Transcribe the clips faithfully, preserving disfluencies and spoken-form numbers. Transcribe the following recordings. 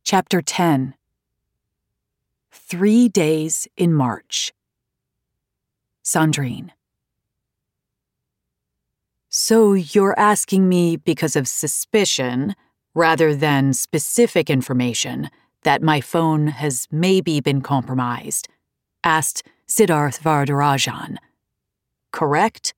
Chapter ten. Three Days in March. Sandrine. So you're asking me because of suspicion, rather than specific information, that my phone has maybe been compromised, asked Siddharth Varadarajan. Correct?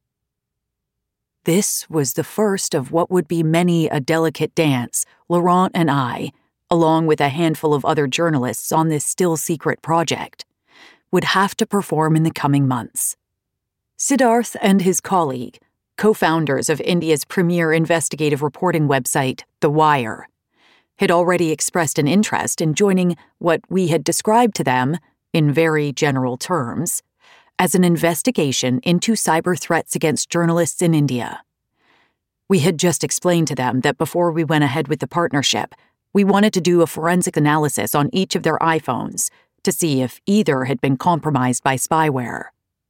This was the first of what would be many a delicate dance Laurent and I, along with a handful of other journalists on this still-secret project, would have to perform in the coming months. Siddharth and his colleague, co-founders of India's premier investigative reporting website, The Wire, had already expressed an interest in joining what we had described to them, in very general terms, as an investigation into cyber threats against journalists in India. We had just explained to them that before we went ahead with the partnership, we wanted to do a forensic analysis on each of their iPhones to see if either had been compromised by spyware.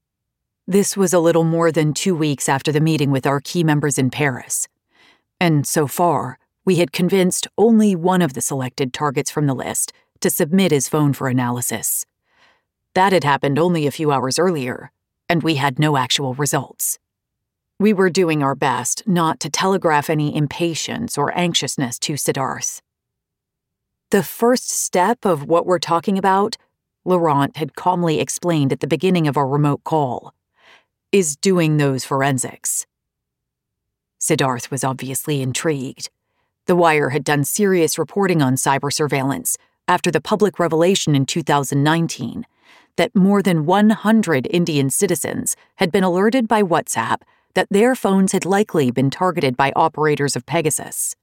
This was a little more than two weeks after the meeting with our key members in Paris, and so far, we had convinced only one of the selected targets from the list to submit his phone for analysis. That had happened only a few hours earlier, and we had no actual results. We were doing our best not to telegraph any impatience or anxiousness to Siddharth. The first step of what we're talking about, Laurent had calmly explained at the beginning of our remote call, is doing those forensics. Siddharth was obviously intrigued. The Wire had done serious reporting on cyber surveillance after the public revelation in two thousand nineteen that more than one hundred Indian citizens had been alerted by WhatsApp that their phones had likely been targeted by operators of Pegasus.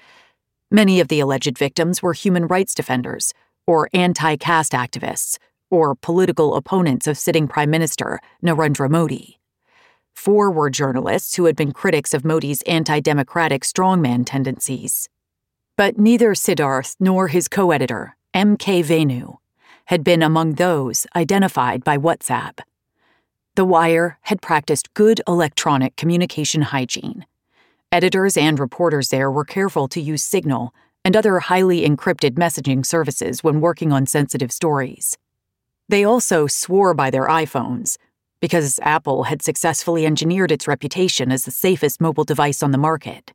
Many of the alleged victims were human rights defenders, or anti-caste activists, or political opponents of sitting Prime Minister Narendra Modi. Four were journalists who had been critics of Modi's anti-democratic strongman tendencies. But neither Siddharth nor his co-editor, M K Venu, had been among those identified by WhatsApp. The Wire had practiced good electronic communication hygiene. Editors and reporters there were careful to use Signal and other highly encrypted messaging services when working on sensitive stories. They also swore by their iPhones, because Apple had successfully engineered its reputation as the safest mobile device on the market.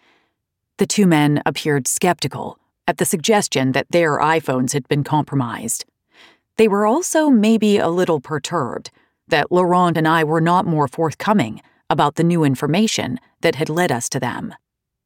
The two men appeared skeptical at the suggestion that their iPhones had been compromised. They were also maybe a little perturbed that Laurent and I were not more forthcoming about the new information that had led us to them.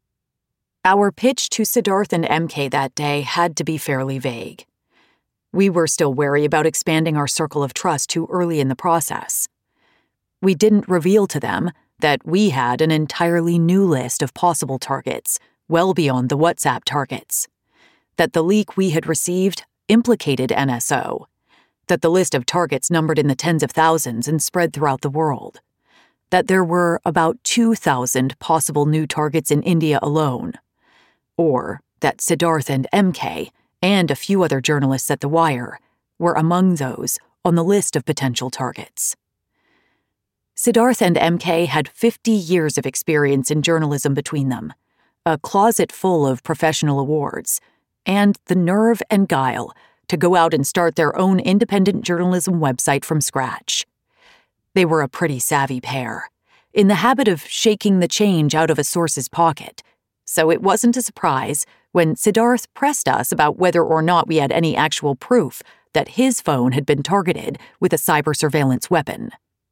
Our pitch to Siddharth and M K that day had to be fairly vague. We were still wary about expanding our circle of trust too early in the process. We didn't reveal to them that we had an entirely new list of possible targets, well beyond the WhatsApp targets, that the leak we had received implicated N S O, that the list of targets numbered in the tens of thousands and spread throughout the world, that there were about two thousand possible new targets in India alone, or that Siddharth and M K and a few other journalists at The Wire were among those on the list of potential targets. Siddharth and M K had fifty years of experience in journalism between them, a closet full of professional awards, and the nerve and guile to go out and start their own independent journalism website from scratch. They were a pretty savvy pair, in the habit of shaking the change out of a source's pocket, so it wasn't a surprise when Siddharth pressed us about whether or not we had any actual proof that his phone had been targeted with a cyber surveillance weapon.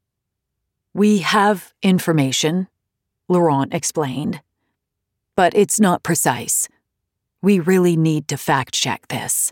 We have information, Laurent explained, but it's not precise. We really need to fact-check this.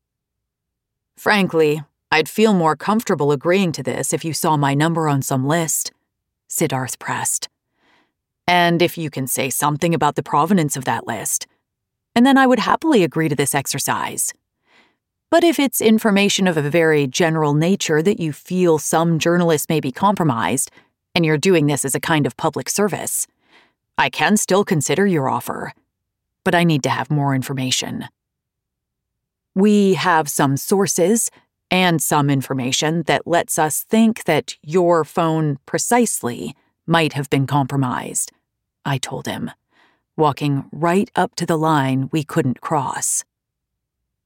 Frankly, I'd feel more comfortable agreeing to this if you saw my number on some list, Siddharth pressed. And if you can say something about the provenance of that list, and then I would happily agree to this exercise. But if it's information of a very general nature that you feel some journalists may be compromised, and you're doing this as a kind of public service, I can still consider your offer, but I need to have more information. We have some sources and some information that lets us think that your phone precisely might have been compromised, I told him, walking right up to the line we couldn't cross.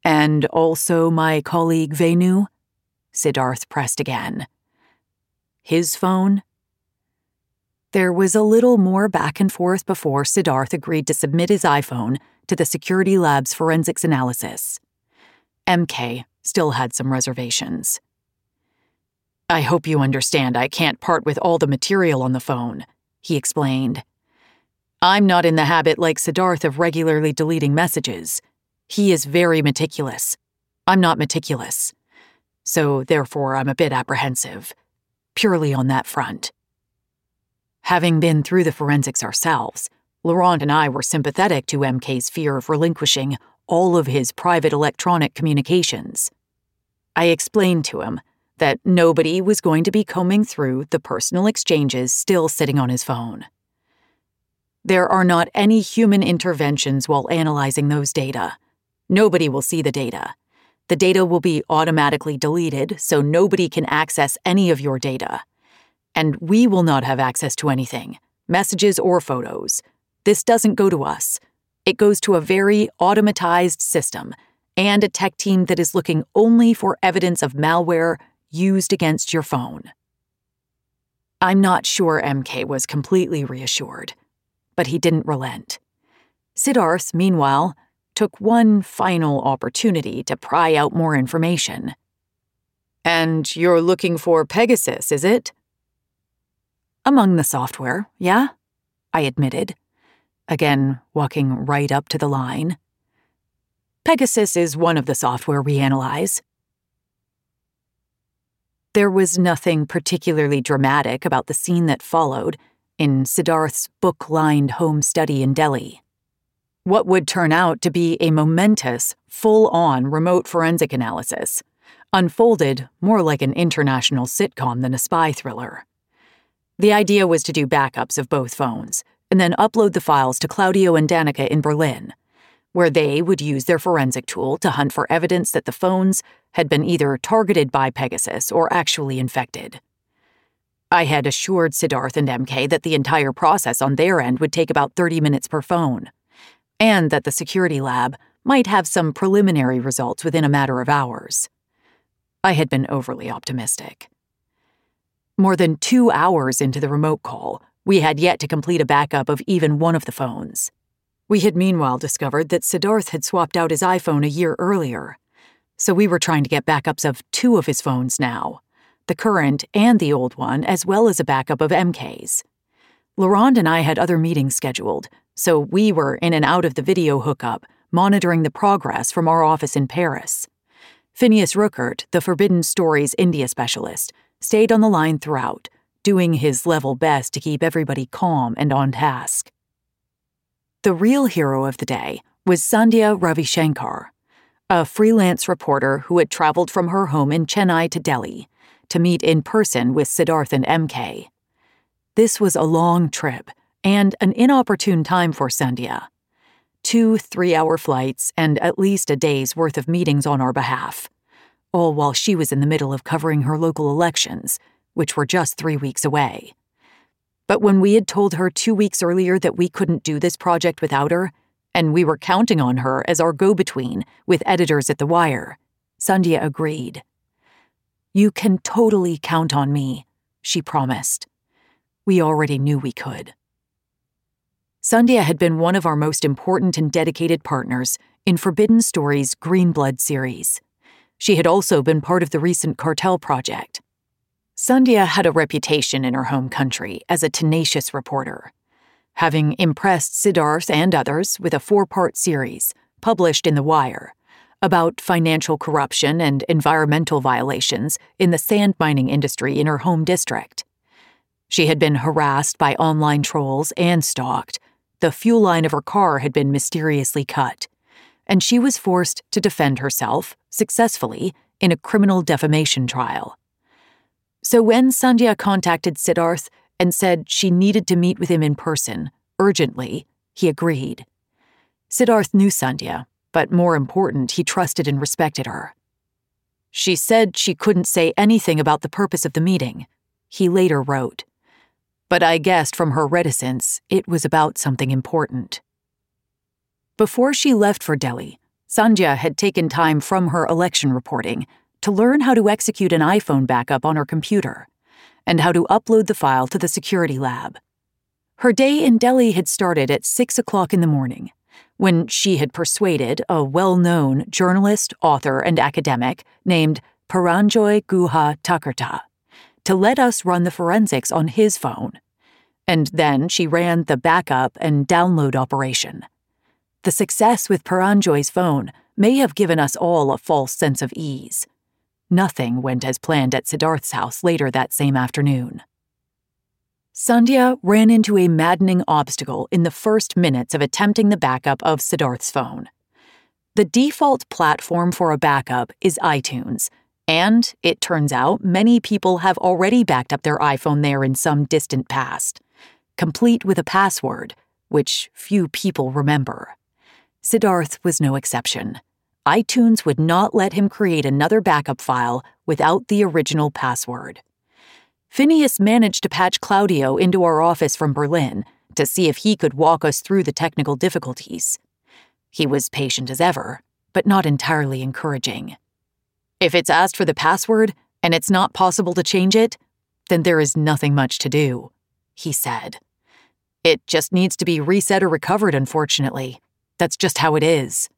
And also my colleague Venu? Siddharth pressed again. His phone? There was a little more back and forth before Siddharth agreed to submit his iPhone to the security lab's forensics analysis. M K still had some reservations. I hope you understand I can't part with all the material on the phone, he explained. I'm not in the habit like Siddharth of regularly deleting messages. He is very meticulous. I'm not meticulous. So therefore I'm a bit apprehensive, purely on that front. Having been through the forensics ourselves, Laurent and I were sympathetic to M K's fear of relinquishing all of his private electronic communications. I explained to him that nobody was going to be combing through the personal exchanges still sitting on his phone. There are not any human interventions while analyzing those data. Nobody will see the data. The data will be automatically deleted, so nobody can access any of your data. And we will not have access to anything, messages or photos. This doesn't go to us. It goes to a very automatized system and a tech team that is looking only for evidence of malware used against your phone. I'm not sure M K was completely reassured, but he didn't relent. Siddharth, meanwhile, took one final opportunity to pry out more information. And you're looking for Pegasus, is it? Among the software, yeah, I admitted, again walking right up to the line. Pegasus is one of the software we analyze. There was nothing particularly dramatic about the scene that followed in Siddharth's book-lined home study in Delhi. What would turn out to be a momentous, full-on remote forensic analysis unfolded more like an international sitcom than a spy thriller. The idea was to do backups of both phones and then upload the files to Claudio and Danica in Berlin, where they would use their forensic tool to hunt for evidence that the phones had been either targeted by Pegasus or actually infected. I had assured Siddharth and M K that the entire process on their end would take about thirty minutes per phone, and that the security lab might have some preliminary results within a matter of hours. I had been overly optimistic. More than two hours into the remote call, we had yet to complete a backup of even one of the phones. We had meanwhile discovered that Siddharth had swapped out his iPhone a year earlier, so we were trying to get backups of two of his phones now, the current and the old one, as well as a backup of M K's. Laurent and I had other meetings scheduled, so we were in and out of the video hookup, monitoring the progress from our office in Paris. Phineas Ruckert, the Forbidden Stories India specialist, stayed on the line throughout, doing his level best to keep everybody calm and on task. The real hero of the day was Sandhya Ravishankar, a freelance reporter who had traveled from her home in Chennai to Delhi to meet in person with Siddharth and M K. This was a long trip and an inopportune time for Sandhya. Two three-hour flights and at least a day's worth of meetings on our behalf, all while she was in the middle of covering her local elections, which were just three weeks away. But when we had told her two weeks earlier that we couldn't do this project without her, and we were counting on her as our go-between with editors at The Wire, Sandhya agreed. You can totally count on me, she promised. We already knew we could. Sandhya had been one of our most important and dedicated partners in Forbidden Stories' Greenblood series. She had also been part of the recent Cartel project. Sandhya had a reputation in her home country as a tenacious reporter, having impressed Siddharth and others with a four-part series published in The Wire about financial corruption and environmental violations in the sand mining industry in her home district. She had been harassed by online trolls and stalked. The fuel line of her car had been mysteriously cut, and she was forced to defend herself, successfully, in a criminal defamation trial. So when Sandhya contacted Siddharth and said she needed to meet with him in person, urgently, he agreed. Siddharth knew Sandhya, but more important, he trusted and respected her. She said she couldn't say anything about the purpose of the meeting, he later wrote. But I guessed from her reticence it was about something important. Before she left for Delhi, Sandhya had taken time from her election reporting to learn how to execute an iPhone backup on her computer and how to upload the file to the security lab. Her day in Delhi had started at six o'clock in the morning, when she had persuaded a well-known journalist, author, and academic named Paranjoy Guha Thakurta to let us run the forensics on his phone. And then she ran the backup and download operation. The success with Paranjoy's phone may have given us all a false sense of ease. Nothing went as planned at Siddharth's house later that same afternoon. Sandhya ran into a maddening obstacle in the first minutes of attempting the backup of Siddharth's phone. The default platform for a backup is iTunes, and it turns out many people have already backed up their iPhone there in some distant past, complete with a password, which few people remember. Siddharth was no exception. iTunes would not let him create another backup file without the original password. Phineas managed to patch Claudio into our office from Berlin to see if he could walk us through the technical difficulties. He was patient as ever, but not entirely encouraging. If it's asked for the password and it's not possible to change it, then there is nothing much to do, he said. It just needs to be reset or recovered, unfortunately. That's just how it is.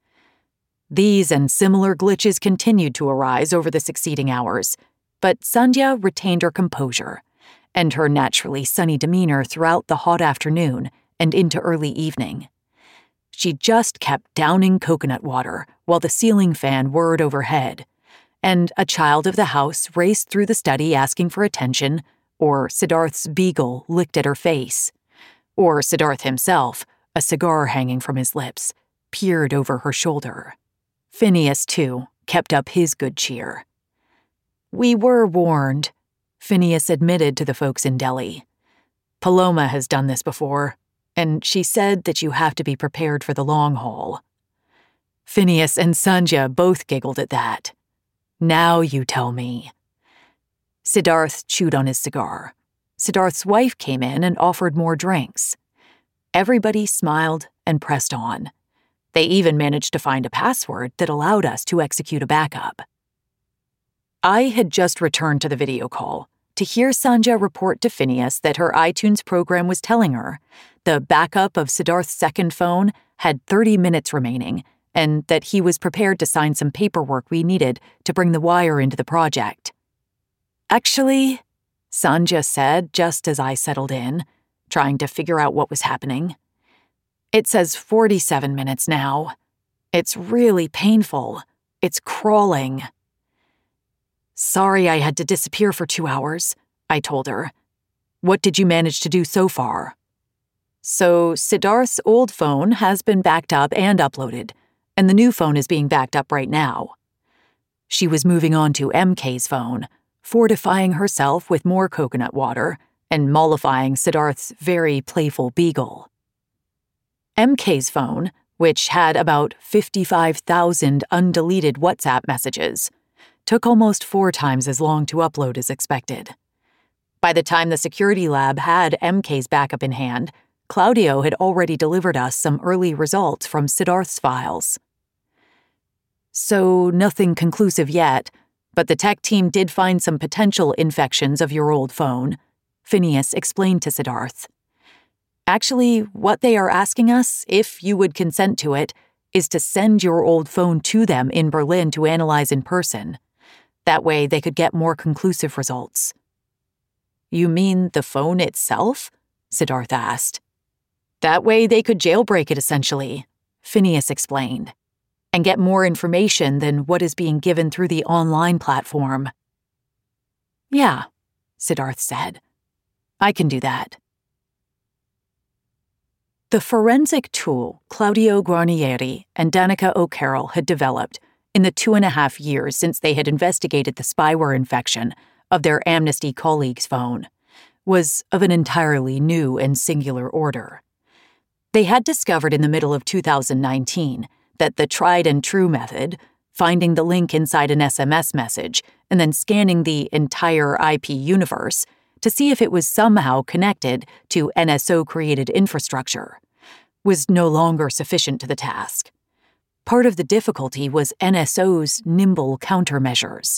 These and similar glitches continued to arise over the succeeding hours, but Sandhya retained her composure and her naturally sunny demeanor throughout the hot afternoon and into early evening. She just kept downing coconut water while the ceiling fan whirred overhead, and a child of the house raced through the study asking for attention, or Siddharth's beagle licked at her face, or Siddharth himself, a cigar hanging from his lips, peered over her shoulder. Phineas, too, kept up his good cheer. We were warned, Phineas admitted to the folks in Delhi. Paloma has done this before, and she said that you have to be prepared for the long haul. Phineas and Sandhya both giggled at that. Now you tell me. Siddharth chewed on his cigar. Siddharth's wife came in and offered more drinks. Everybody smiled and pressed on. They even managed to find a password that allowed us to execute a backup. I had just returned to the video call to hear Sandhya report to Phineas that her iTunes program was telling her the backup of Siddharth's second phone had thirty minutes remaining and that he was prepared to sign some paperwork we needed to bring the wire into the project. Actually, Sandhya said just as I settled in, trying to figure out what was happening. It says forty-seven minutes now. It's really painful. It's crawling. Sorry I had to disappear for two hours, I told her. What did you manage to do so far? So Siddharth's old phone has been backed up and uploaded, and the new phone is being backed up right now. She was moving on to M K's phone, fortifying herself with more coconut water and mollifying Siddharth's very playful beagle. M K's phone, which had about fifty-five thousand undeleted WhatsApp messages, took almost four times as long to upload as expected. By the time the security lab had M K's backup in hand, Claudio had already delivered us some early results from Siddharth's files. So nothing conclusive yet, but the tech team did find some potential infections of your old phone, Phineas explained to Siddharth. Actually, what they are asking us, if you would consent to it, is to send your old phone to them in Berlin to analyze in person. That way they could get more conclusive results. You mean the phone itself? Siddharth asked. That way they could jailbreak it, essentially, Phineas explained, and get more information than what is being given through the online platform. Yeah, Siddharth said. I can do that. The forensic tool Claudio Guarnieri and Danica O'Carroll had developed in the two and a half years since they had investigated the spyware infection of their Amnesty colleague's phone was of an entirely new and singular order. They had discovered in the middle of two thousand nineteen that the tried-and-true method, finding the link inside an S M S message and then scanning the entire I P universe to see if it was somehow connected to N S O-created infrastructure, was no longer sufficient to the task. Part of the difficulty was N S O's nimble countermeasures.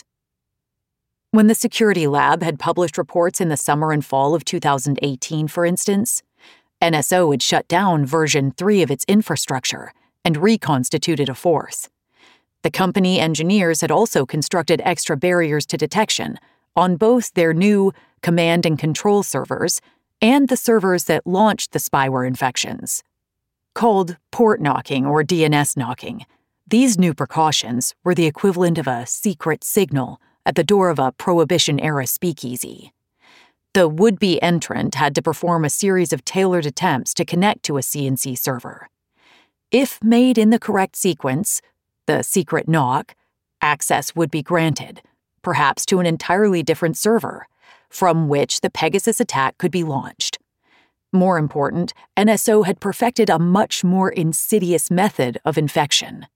When the security lab had published reports in the summer and fall of two thousand eighteen, for instance, N S O had shut down version three of its infrastructure and reconstituted a fourth. The company engineers had also constructed extra barriers to detection on both their new command and control servers and the servers that launched the spyware infections. Called port knocking or D N S knocking, these new precautions were the equivalent of a secret signal at the door of a Prohibition-era speakeasy. The would-be entrant had to perform a series of tailored attempts to connect to a C N C server. If made in the correct sequence, the secret knock, access would be granted, perhaps to an entirely different server, from which the Pegasus attack could be launched. More important, N S O had perfected a much more insidious method of infection.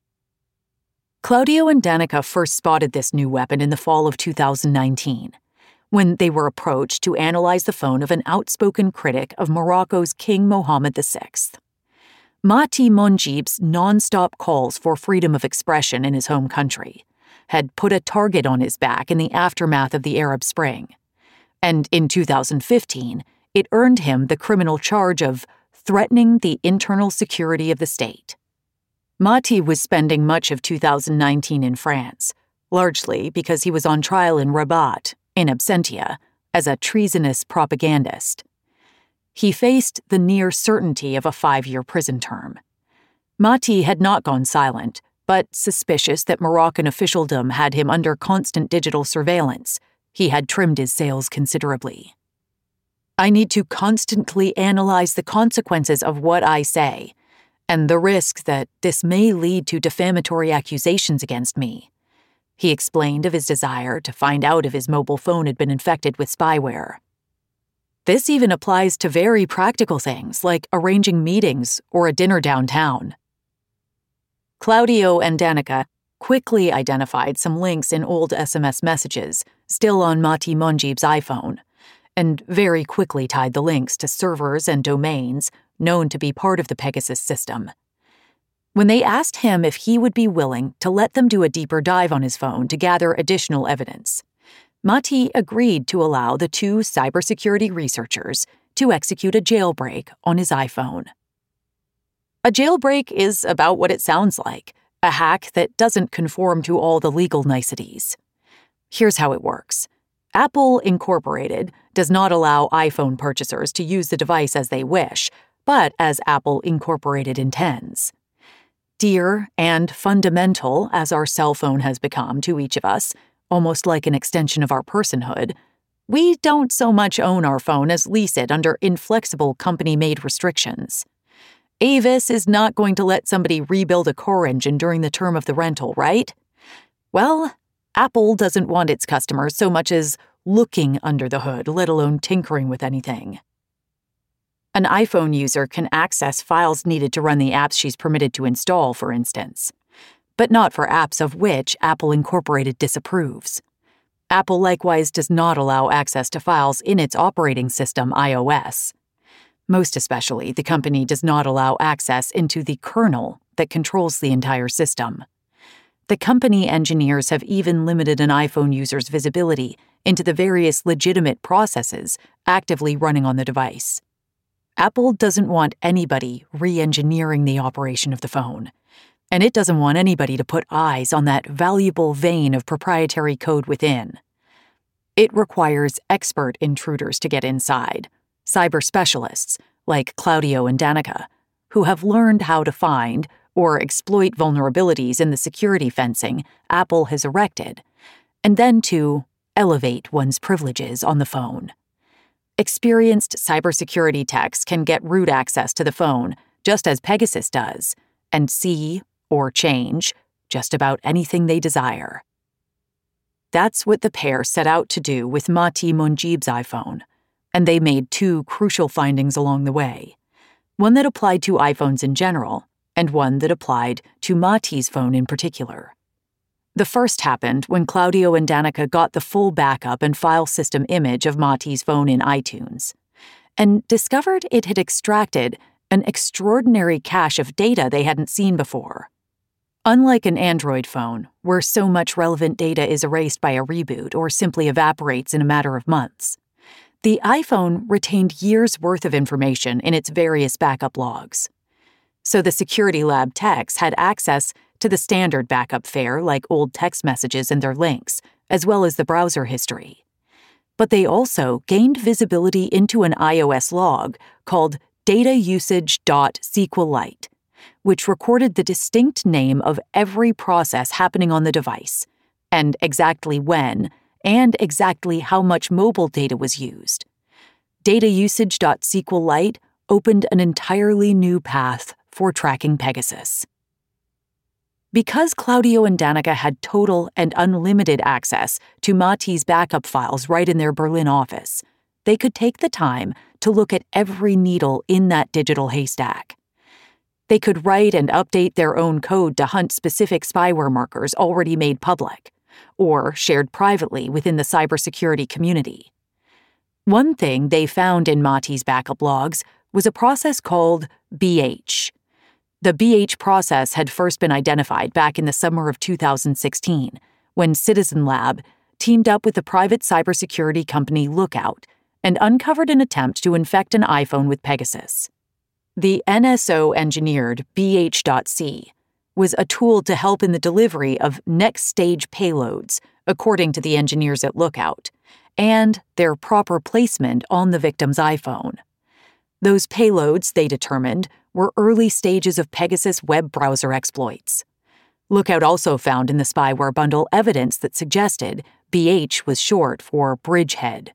Claudio and Danica first spotted this new weapon in the fall of two thousand nineteen, when they were approached to analyze the phone of an outspoken critic of Morocco's King Mohammed the Sixth. Mati Monjib's non-stop calls for freedom of expression in his home country had put a target on his back in the aftermath of the Arab Spring. And in two thousand fifteen, it earned him the criminal charge of threatening the internal security of the state. Mati was spending much of two thousand nineteen in France, largely because he was on trial in Rabat, in absentia, as a treasonous propagandist. He faced the near certainty of a five-year prison term. Mati had not gone silent, but suspicious that Moroccan officialdom had him under constant digital surveillance, he had trimmed his sails considerably. I need to constantly analyze the consequences of what I say, and the risk that this may lead to defamatory accusations against me. He explained of his desire to find out if his mobile phone had been infected with spyware. This even applies to very practical things like arranging meetings or a dinner downtown. Claudio and Danica quickly identified some links in old S M S messages still on Mati Monjib's iPhone, and very quickly tied the links to servers and domains known to be part of the Pegasus system. When they asked him if he would be willing to let them do a deeper dive on his phone to gather additional evidence, Mati agreed to allow the two cybersecurity researchers to execute a jailbreak on his iPhone. A jailbreak is about what it sounds like, a hack that doesn't conform to all the legal niceties. Here's how it works. Apple Incorporated does not allow iPhone purchasers to use the device as they wish, but as Apple Incorporated intends. Dear and fundamental as our cell phone has become to each of us, almost like an extension of our personhood, we don't so much own our phone as lease it under inflexible company-made restrictions. Avis is not going to let somebody rebuild a car engine during the term of the rental, right? Well, Apple doesn't want its customers so much as looking under the hood, let alone tinkering with anything. An iPhone user can access files needed to run the apps she's permitted to install, for instance, but not for apps of which Apple Incorporated disapproves. Apple likewise does not allow access to files in its operating system, iOS. Most especially, the company does not allow access into the kernel that controls the entire system. The company engineers have even limited an iPhone user's visibility into the various legitimate processes actively running on the device. Apple doesn't want anybody re-engineering the operation of the phone, and it doesn't want anybody to put eyes on that valuable vein of proprietary code within. It requires expert intruders to get inside, cyber specialists like Claudio and Danica, who have learned how to find or exploit vulnerabilities in the security fencing Apple has erected, and then to elevate one's privileges on the phone. Experienced cybersecurity techs can get root access to the phone, just as Pegasus does, and see or change just about anything they desire. That's what the pair set out to do with Mati Monjib's iPhone, and they made two crucial findings along the way, one that applied to iPhones in general, and one that applied to Mati's phone in particular. The first happened when Claudio and Danica got the full backup and file system image of Mati's phone in iTunes, and discovered it had extracted an extraordinary cache of data they hadn't seen before. Unlike an Android phone, where so much relevant data is erased by a reboot or simply evaporates in a matter of months, the iPhone retained years' worth of information in its various backup logs. So the Security Lab techs had access to the standard backup fare like old text messages and their links, as well as the browser history. But they also gained visibility into an iOS log called datausage.sqlite, which recorded the distinct name of every process happening on the device, and exactly when, and exactly how much mobile data was used. Datausage.sqlite opened an entirely new path for tracking Pegasus. Because Claudio and Danica had total and unlimited access to Mati's backup files right in their Berlin office, they could take the time to look at every needle in that digital haystack. They could write and update their own code to hunt specific spyware markers already made public, or shared privately within the cybersecurity community. One thing they found in Mati's backup logs was a process called B H. The B H process had first been identified back in the summer of two thousand sixteen, when Citizen Lab teamed up with the private cybersecurity company Lookout and uncovered an attempt to infect an iPhone with Pegasus. The N S O-engineered B H C was a tool to help in the delivery of next-stage payloads, according to the engineers at Lookout, and their proper placement on the victim's iPhone. Those payloads, they determined, were early stages of Pegasus web browser exploits. Lookout also found in the spyware bundle evidence that suggested B H was short for Bridgehead.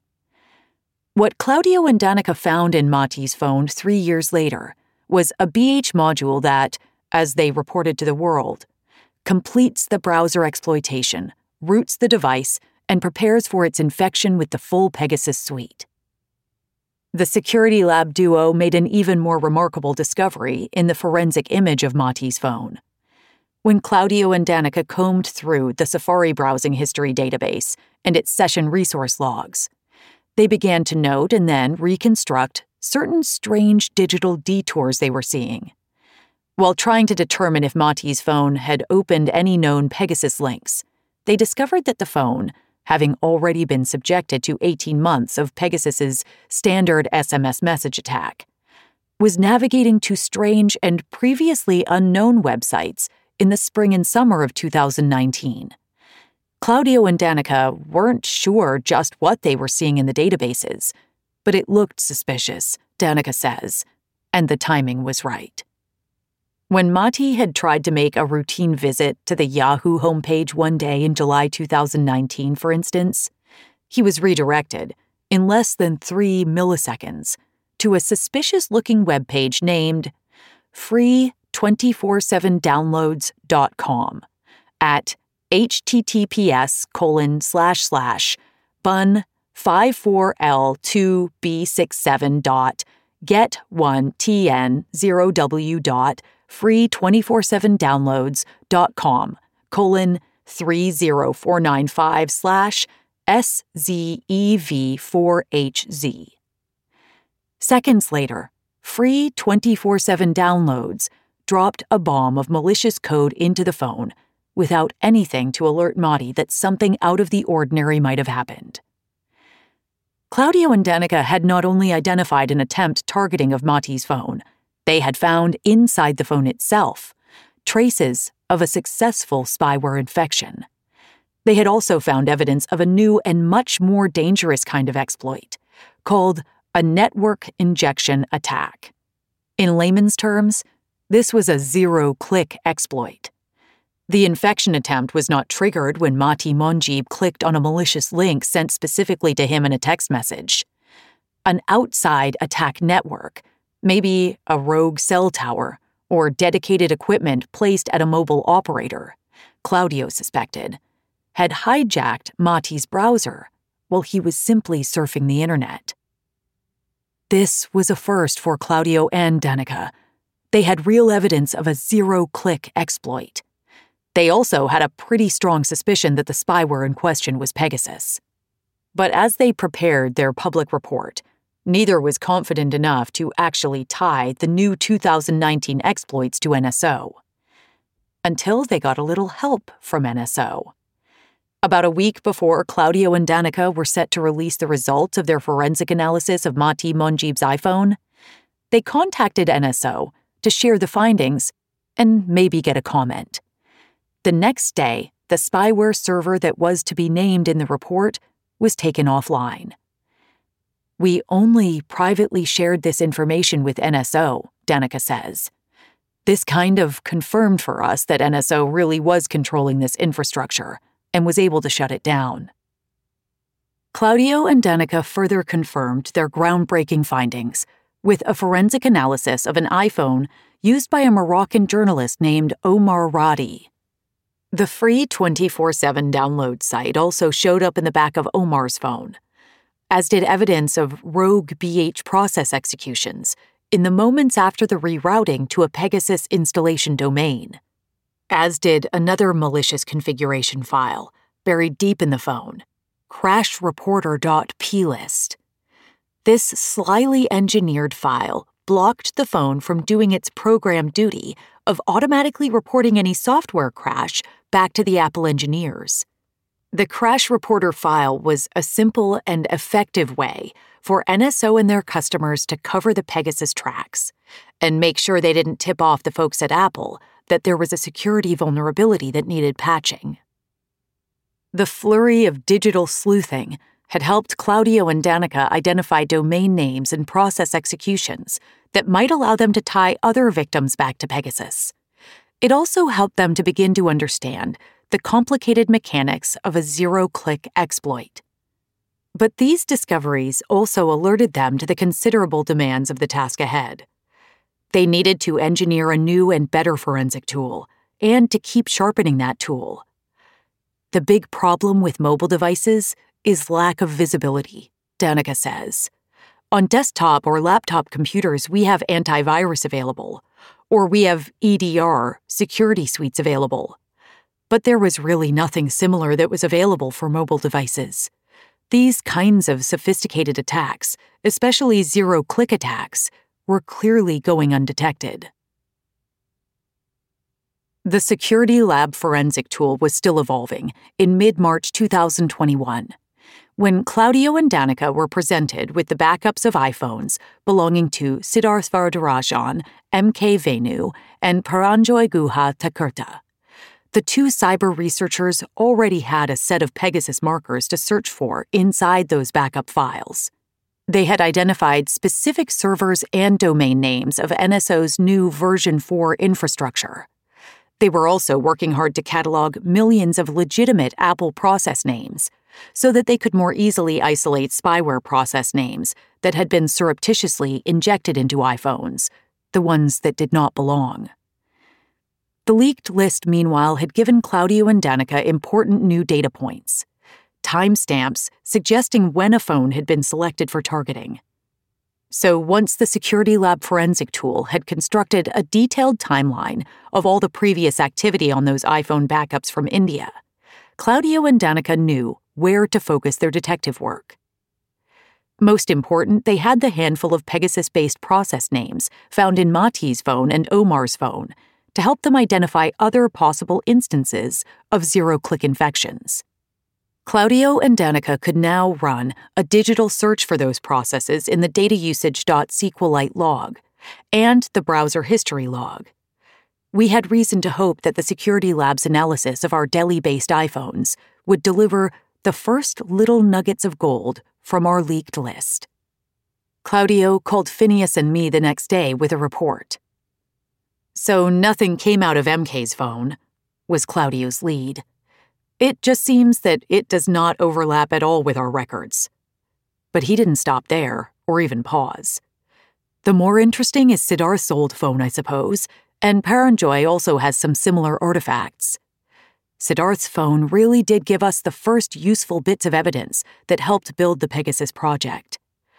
What Claudio and Danica found in Mati's phone three years later was a B H module that, as they reported to the world, completes the browser exploitation, roots the device, and prepares for its infection with the full Pegasus suite. The Security Lab duo made an even more remarkable discovery in the forensic image of Mati's phone. When Claudio and Danica combed through the Safari browsing history database and its session resource logs, they began to note and then reconstruct certain strange digital detours they were seeing. While trying to determine if Mati's phone had opened any known Pegasus links, they discovered that the phone, having already been subjected to eighteen months of Pegasus's standard S M S message attack, was navigating to strange and previously unknown websites in the spring and summer of two thousand nineteen. Claudio and Danica weren't sure just what they were seeing in the databases, but it looked suspicious, Danica says, and the timing was right. When Mati had tried to make a routine visit to the Yahoo homepage one day in July two thousand nineteen, for instance, he was redirected, in less than three milliseconds, to a suspicious-looking webpage named free two four seven downloads dot com at https colon slash slash bun five four L two B six seven dot get one T N zero W dot free two four seven downloads dot com colon three zero four nine five slash S Z E V four H Z. Seconds later, free two four seven downloads dropped a bomb of malicious code into the phone without anything to alert Mati that something out of the ordinary might have happened. Claudio and Danica had not only identified an attempt targeting of Mati's phone, they had found inside the phone itself traces of a successful spyware infection. They had also found evidence of a new and much more dangerous kind of exploit, called a network injection attack. In layman's terms, this was a zero-click exploit. The infection attempt was not triggered when Mati Monjib clicked on a malicious link sent specifically to him in a text message. An outside attack network, maybe a rogue cell tower or dedicated equipment placed at a mobile operator, Claudio suspected, had hijacked Mati's browser while he was simply surfing the internet. This was a first for Claudio and Danica. They had real evidence of a zero-click exploit. They also had a pretty strong suspicion that the spyware in question was Pegasus. But as they prepared their public report, neither was confident enough to actually tie the new two thousand nineteen exploits to N S O. until they got a little help from N S O. About a week before Claudio and Danica were set to release the results of their forensic analysis of Mati Monjib's iPhone, they contacted N S O to share the findings and maybe get a comment. The next day, the spyware server that was to be named in the report was taken offline. "We only privately shared this information with N S O," Danica says. "This kind of confirmed for us that N S O really was controlling this infrastructure and was able to shut it down." Claudio and Danica further confirmed their groundbreaking findings with a forensic analysis of an iPhone used by a Moroccan journalist named Omar Radi. The free twenty-four seven download site also showed up in the back of Omar's phone, as did evidence of rogue B H process executions in the moments after the rerouting to a Pegasus installation domain, as did another malicious configuration file buried deep in the phone, crashreporter.plist. This slyly engineered file blocked the phone from doing its program duty of automatically reporting any software crash back to the Apple engineers. The Crash Reporter file was a simple and effective way for N S O and their customers to cover the Pegasus tracks and make sure they didn't tip off the folks at Apple that there was a security vulnerability that needed patching. The flurry of digital sleuthing had helped Claudio and Danica identify domain names and process executions that might allow them to tie other victims back to Pegasus. It also helped them to begin to understand the complicated mechanics of a zero-click exploit. But these discoveries also alerted them to the considerable demands of the task ahead. They needed to engineer a new and better forensic tool, and to keep sharpening that tool. The big problem with mobile devices is lack of visibility, Danica says. On desktop or laptop computers, we have antivirus available, or we have E D R, security suites available. But there was really nothing similar that was available for mobile devices. These kinds of sophisticated attacks, especially zero-click attacks, were clearly going undetected. The Security Lab forensic tool was still evolving in mid-March two thousand twenty-one, when Claudio and Danica were presented with the backups of iPhones belonging to Siddharth Varadarajan, M K Venu, and Paranjoy Guha Thakurta. The two cyber researchers already had a set of Pegasus markers to search for inside those backup files. They had identified specific servers and domain names of N S O's new version four infrastructure. They were also working hard to catalog millions of legitimate Apple process names, so that they could more easily isolate spyware process names that had been surreptitiously injected into iPhones, the ones that did not belong. The leaked list, meanwhile, had given Claudio and Danica important new data points, timestamps suggesting when a phone had been selected for targeting. So once the Security Lab forensic tool had constructed a detailed timeline of all the previous activity on those iPhone backups from India, Claudio and Danica knew where to focus their detective work. Most important, they had the handful of Pegasus-based process names found in Mati's phone and Omar's phone to help them identify other possible instances of zero-click infections. Claudio and Danica could now run a digital search for those processes in the datausage.SQLite log and the browser history log. We had reason to hope that the Security Lab's analysis of our Delhi-based iPhones would deliver the first little nuggets of gold from our leaked list. Claudio called Phineas and me the next day with a report. "So nothing came out of M K's phone," was Claudio's lead. "It just seems that it does not overlap at all with our records." But he didn't stop there, or even pause. "The more interesting is Siddharth's old phone, I suppose, and Paranjoy also has some similar artifacts. Siddharth's phone really did give us the first useful bits of evidence that helped build the Pegasus project."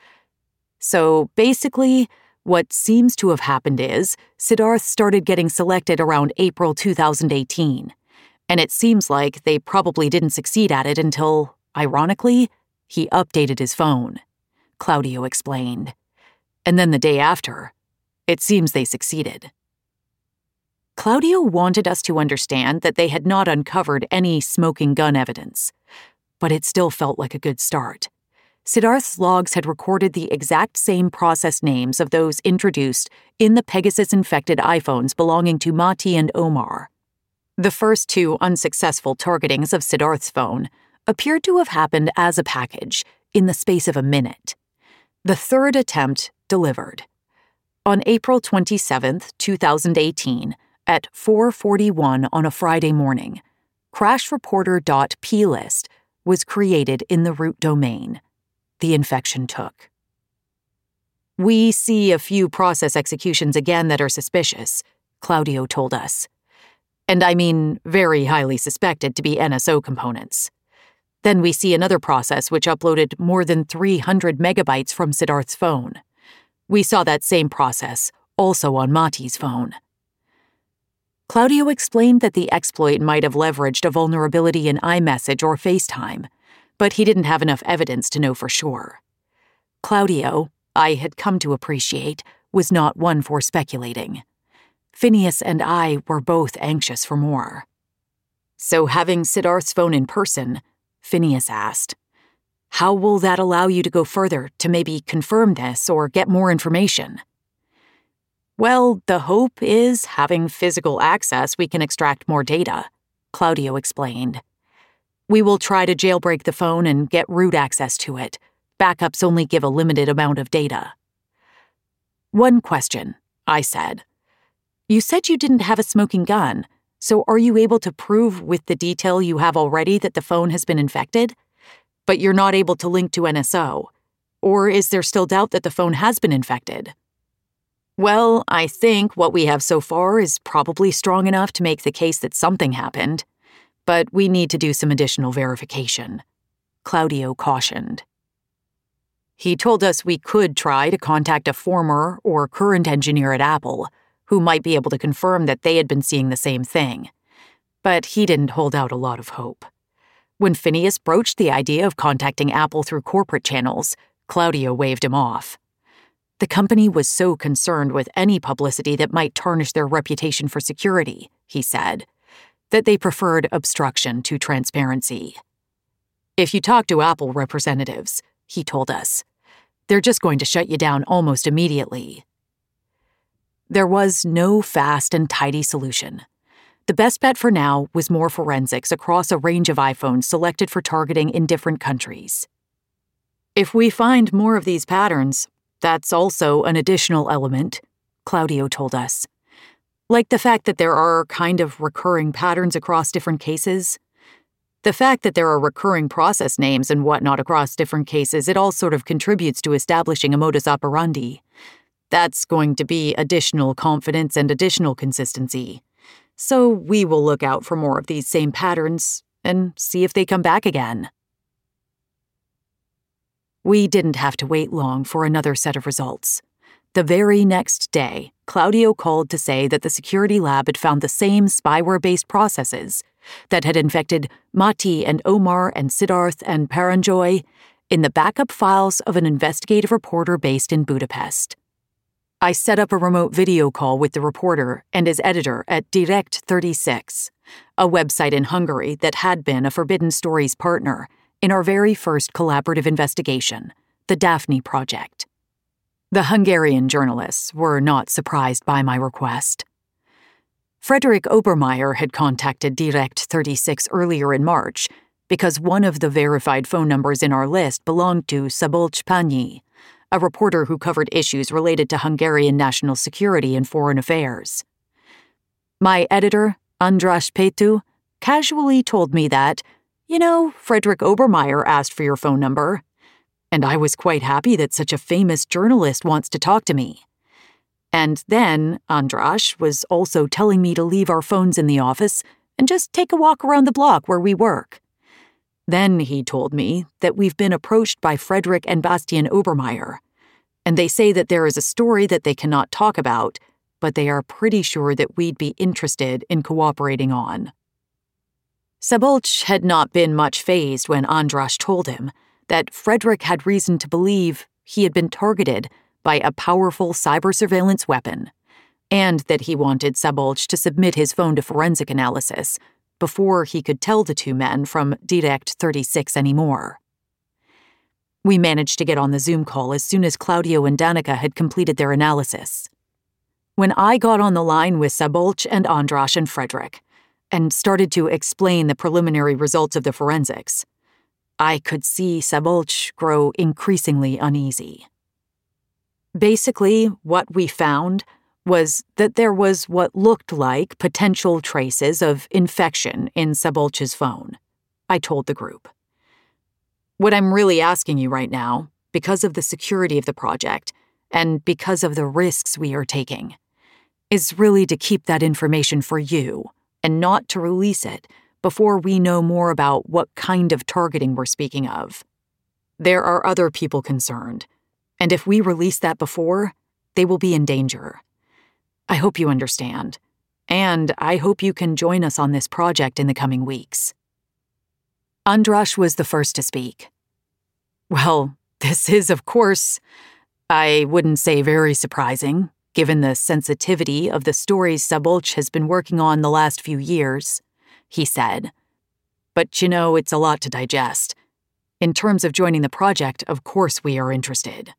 So basically, what seems to have happened is Siddharth started getting selected around April two thousand eighteen, and it seems like they probably didn't succeed at it until, ironically, he updated his phone, Claudio explained. And then the day after, it seems they succeeded. Claudio wanted us to understand that they had not uncovered any smoking gun evidence, but it still felt like a good start. Siddharth's logs had recorded the exact same process names of those introduced in the Pegasus-infected iPhones belonging to Mati and Omar. The first two unsuccessful targetings of Siddharth's phone appeared to have happened as a package in the space of a minute. The third attempt delivered. On April twenty-seventh, twenty eighteen, at four forty-one on a Friday morning, crashreporter.plist was created in the root domain. The infection took. We see a few process executions again that are suspicious, Claudio told us. And I mean very highly suspected to be N S O components. Then we see another process which uploaded more than three hundred megabytes from Siddharth's phone. We saw that same process also on Mati's phone. Claudio explained that the exploit might have leveraged a vulnerability in iMessage or FaceTime, but he didn't have enough evidence to know for sure. Claudio, I had come to appreciate, was not one for speculating. Phineas and I were both anxious for more. So having Siddharth's phone in person, Phineas asked, how will that allow you to go further to maybe confirm this or get more information? Well, the hope is having physical access we can extract more data, Claudio explained. We will try to jailbreak the phone and get root access to it. Backups only give a limited amount of data. One question, I said. You said you didn't have a smoking gun, so are you able to prove with the detail you have already that the phone has been infected? But you're not able to link to N S O. Or is there still doubt that the phone has been infected? Well, I think what we have so far is probably strong enough to make the case that something happened, but we need to do some additional verification, Claudio cautioned. He told us we could try to contact a former or current engineer at Apple who might be able to confirm that they had been seeing the same thing, but he didn't hold out a lot of hope. When Phineas broached the idea of contacting Apple through corporate channels, Claudio waved him off. The company was so concerned with any publicity that might tarnish their reputation for security, he said, that they preferred obstruction to transparency. If you talk to Apple representatives, he told us, they're just going to shut you down almost immediately. There was no fast and tidy solution. The best bet for now was more forensics across a range of iPhones selected for targeting in different countries. If we find more of these patterns, that's also an additional element, Claudio told us. Like the fact that there are kind of recurring patterns across different cases. The fact that there are recurring process names and whatnot across different cases, it all sort of contributes to establishing a modus operandi. That's going to be additional confidence and additional consistency. So we will look out for more of these same patterns and see if they come back again. We didn't have to wait long for another set of results. The very next day, Claudio called to say that the security lab had found the same spyware-based processes that had infected Mati and Omar and Siddharth and Paranjoy in the backup files of an investigative reporter based in Budapest. I set up a remote video call with the reporter and his editor at Direct thirty-six, a website in Hungary that had been a Forbidden Stories partner in our very first collaborative investigation, the Daphne Project. The Hungarian journalists were not surprised by my request. Frederick Obermeyer had contacted Direct thirty-six earlier in March because one of the verified phone numbers in our list belonged to Szabolcs Pányi, a reporter who covered issues related to Hungarian national security and foreign affairs. My editor, András Pétu, casually told me that, you know, Frederick Obermeyer asked for your phone number, and I was quite happy that such a famous journalist wants to talk to me. And then András was also telling me to leave our phones in the office and just take a walk around the block where we work. Then he told me that we've been approached by Frederick and Bastian Obermeyer, and they say that there is a story that they cannot talk about, but they are pretty sure that we'd be interested in cooperating on. Szabolcs had not been much fazed when András told him that Frederick had reason to believe he had been targeted by a powerful cyber surveillance weapon, and that he wanted Szabolcs to submit his phone to forensic analysis before he could tell the two men from Direct thirty-six anymore. We managed to get on the Zoom call as soon as Claudio and Danica had completed their analysis. When I got on the line with Szabolcs and Andras and Frederick and started to explain the preliminary results of the forensics, I could see Szabolcs grow increasingly uneasy. Basically, what we found was that there was what looked like potential traces of infection in Szabolcs's phone, I told the group. What I'm really asking you right now, because of the security of the project and because of the risks we are taking, is really to keep that information for you and not to release it before we know more about what kind of targeting we're speaking of. There are other people concerned, and if we release that before, they will be in danger. I hope you understand, and I hope you can join us on this project in the coming weeks. Andras was the first to speak. Well, this is, of course, I wouldn't say very surprising, given the sensitivity of the stories Szabolcs has been working on the last few years, he said. But you know, it's a lot to digest. In terms of joining the project, of course we are interested.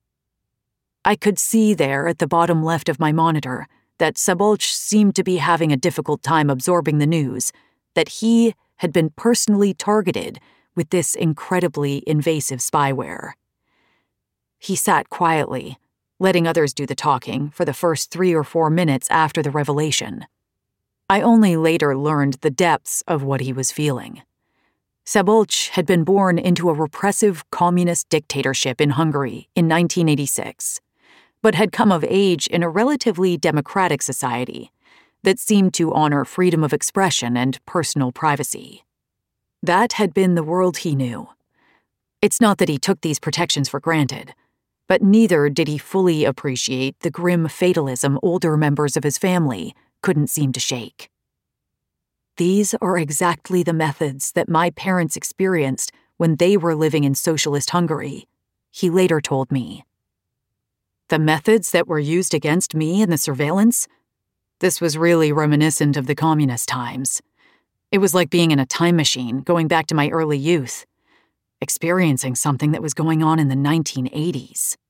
I could see there at the bottom left of my monitor that Szabolcs seemed to be having a difficult time absorbing the news that he had been personally targeted with this incredibly invasive spyware. He sat quietly, letting others do the talking for the first three or four minutes after the revelation. I only later learned the depths of what he was feeling. Szabolcs had been born into a repressive communist dictatorship in Hungary in nineteen eighty-six, but had come of age in a relatively democratic society that seemed to honor freedom of expression and personal privacy. That had been the world he knew. It's not that he took these protections for granted, but neither did he fully appreciate the grim fatalism older members of his family couldn't seem to shake. These are exactly the methods that my parents experienced when they were living in socialist Hungary, he later told me. The methods that were used against me in the surveillance? This was really reminiscent of the communist times. It was like being in a time machine, going back to my early youth, experiencing something that was going on in the nineteen eighties.